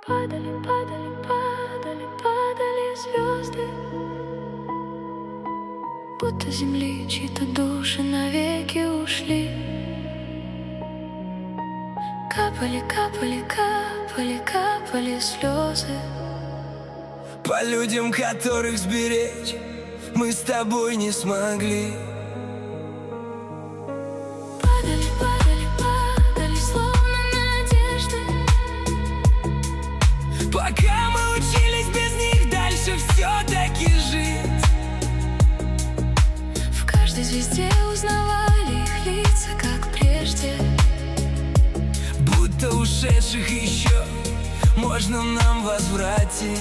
Падали, падали, падали, падали звезды, будто земли чьи-то души навеки ушли. Капали, капали, капали, капали слезы. По людям, которых сберечь мы с тобой не смогли. Падали, падали, падали, словно надежды. Пока мы учились без них дальше все-таки жить. В каждой звезде узнавали их лица, как прежде. Будто ушедших еще можно нам возвратить.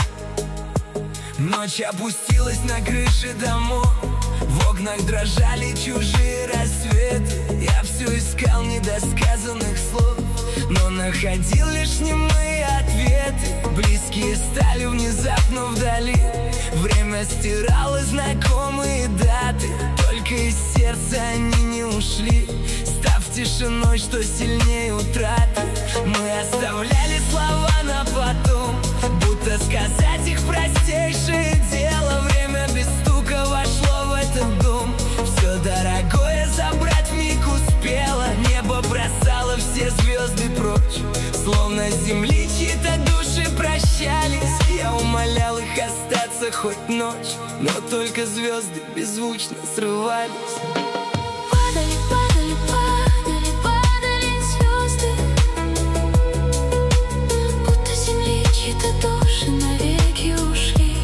Ночь опустилась на крыши домов, в окнах дрожали чужие рассветы. Я все искал недосказанных слов, но находил лишь немые ответы. Близкие стали внезапно вдали, время стирало знакомые даты. Только из сердца они не ушли, став тишиной, что сильнее утраты. Мы оставляли слова на потом, будто сказать их простейшее дело. Время без стука вошло в этот дом, все дорогое забрать вмиг успело. Небо бросало все звезды прочь, словно с земли чьи-то души прощались. Я умолял их остаться хоть ночь, но только звезды беззвучно срывались. Падали, падали, падали, падали звезды, будто с земли чьи-то души навеки ушли.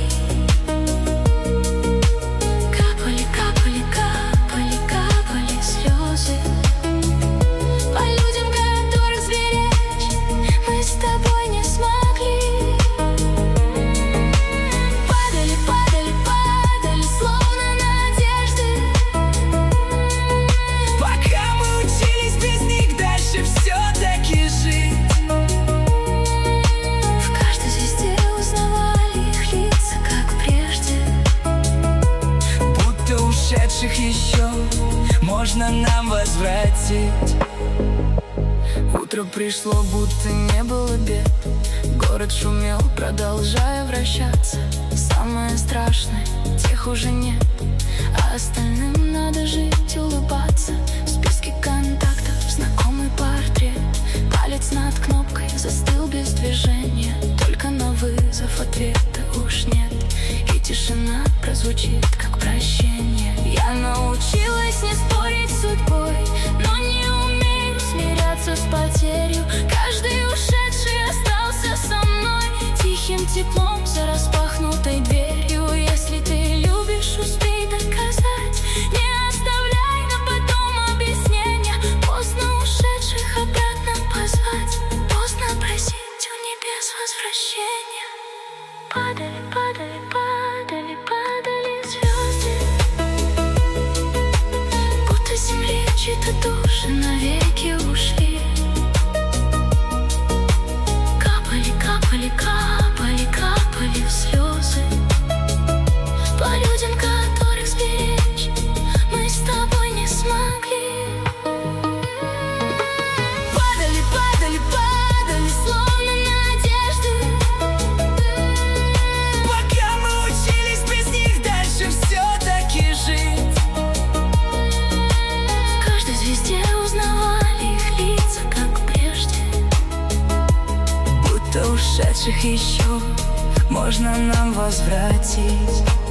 Капали, капали, капали, капали слезы. По людям, которых сберечь мы с тобой не смогли. Падали, падали, падали, словно надежды. Пока мы учились без них дальше все-таки жить. В каждой звезде узнавали их лица, как прежде. Будто ушедших еще можно нам возвратить. Утро пришло, будто не было бед. Город шумел, продолжая вращаться. Самое страшное, тех уже нет, а остальным надо жить, улыбаться. В списке контактов знакомый портрет. Палец над кнопкой застыл без движения. Только на вызов ответа уж нет, и тишина прозвучит, как прощение. Я научилась не спорить с судьбой, но не умею смиряться с потерей. Каждый ушедший остался со мной, тихим теплом за распахнутой дверью. Если ты любишь, успей доказать, не оставляй на потом объяснения. Поздно ушедших обратно позвать, поздно просить у небес возвращения. Падали, падали, падали, падали звезды, будто с земли чьи-то души навеки ушли. Капали, капали, капали, капали слезы. По людям, которых сберечь мы с тобой не смогли. Падали, падали, падали, словно надежды. Пока мы учились без них дальше все-таки жить. В каждой звезде узнавали их лица, как прежде. Будто ушедших еще можно нам возвратить.